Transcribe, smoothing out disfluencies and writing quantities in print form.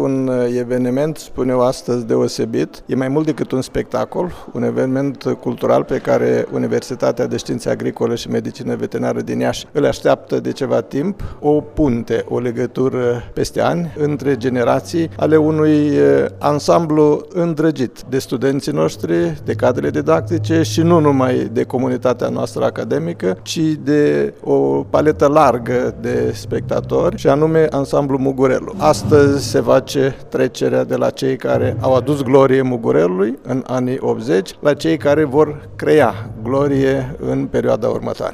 un eveniment, spun eu astăzi, deosebit. E mai mult decât un spectacol, un eveniment cultural pe care Universitatea de Științe Agricole și Medicină Veterinară din Iași îl așteaptă de ceva timp. O punte, o legătură peste ani între generații ale unui ansamblu îndrăgit de studenții noștri, de cadrele didactice și nu numai de comunitatea noastră academică, ci de o paletă largă de spectatori, și anume ansamblu Mugurelu. Astăzi se face trecerea de la cei care au adus glorie Mugurelului în anii 80 la cei care vor crea glorie în perioada următoare.